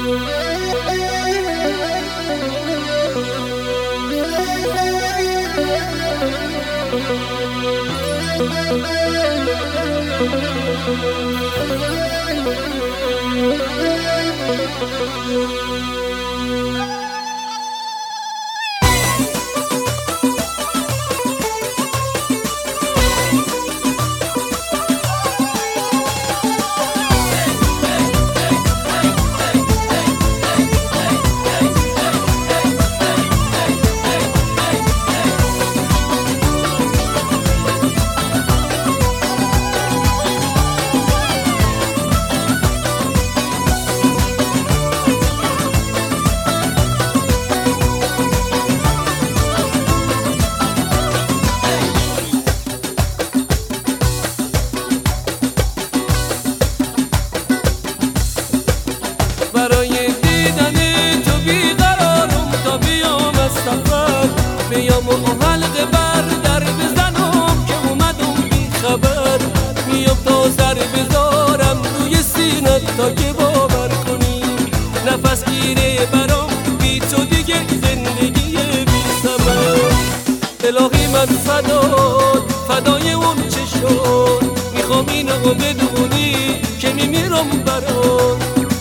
برای دیدن تو بیقرارم تا بیام از سفر، بیام و حلقه بر در بزنم که اومدم بی خبر. میام تا سر بذارم روی سینت تا که باور کنی، نفس گیره برام بی تو دیگه زندگی بی ثمر. الهی من فدای اون چه شد، میخوام اینو بدونی که میمیرم برات.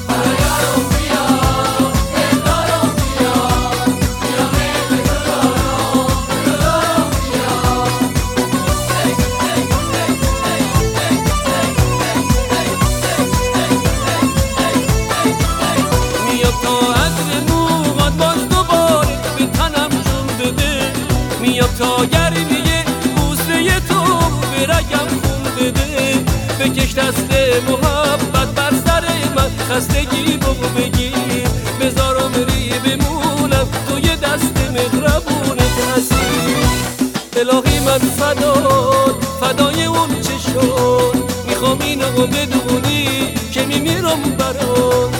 میام تا گرمیه بوسه تو به رگم خون بده، بکش دست محبت بر سر من، خستگی بگو بگیر بذارم ری بمونم توی دست مهربونت حسین. الهی من فدای اون چه شد، میخوام اینو بدونی که میمیرم برات.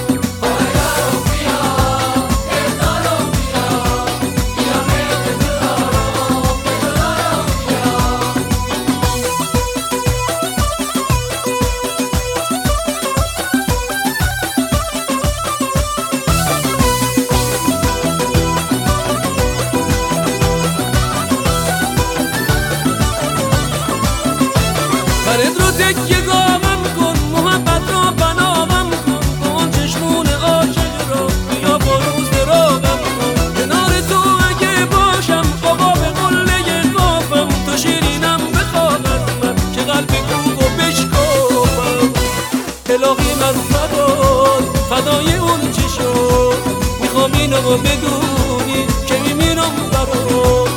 برد رو تکیه گامم کن، محبت رو بنامم کن، کن چشمون عاشق رو بیا با روز راغم کن. کنار تو اگه باشم آقا به قله قافم، تو شیرینم بخواهد من که قلب کوب و بشکافم. الهی من فدای اون چی شد، میخوام اینو بدونی که میمیرم برات.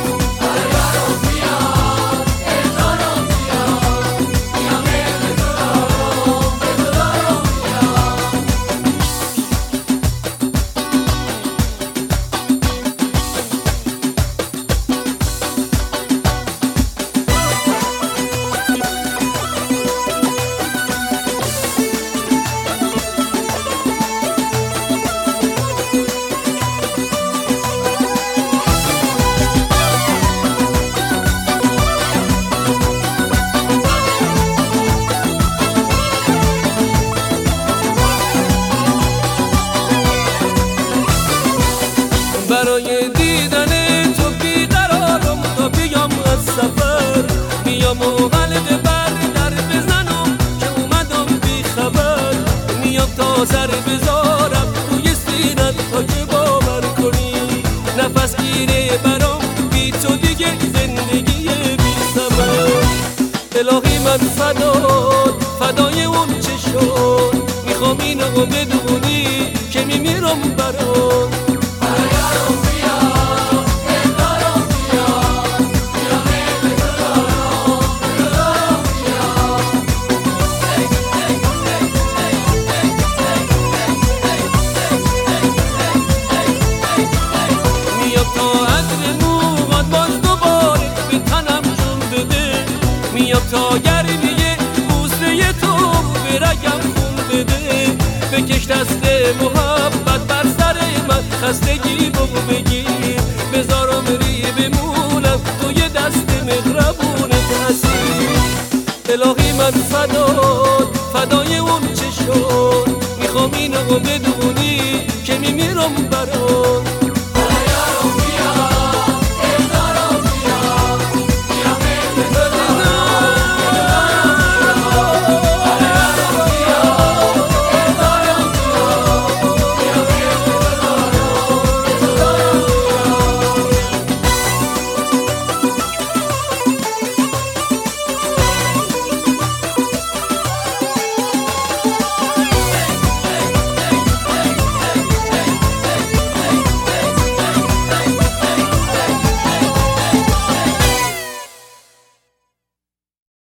برای دیدن تو بیقرارم تا بیام از سفر، میام و حلقه بر در بزنم که اومدم بی خبر. میام تا سر بذارم روی سینت تا که باور کنی، نفس گیره برام بی تو دیگه زندگی بی ثمر. الهی من فدای اون چه شد، میخوام اینو بدونی که میمیرم برات. میام تا گرمیه بوسه تو به رگم خون بده، بکش دست محبت بر سر من، خستگی بگو بگیر بذارم ری بمونم توی دست مهربونت حسین. الهی من فدای اون چه شد، میخوام اینو بدونی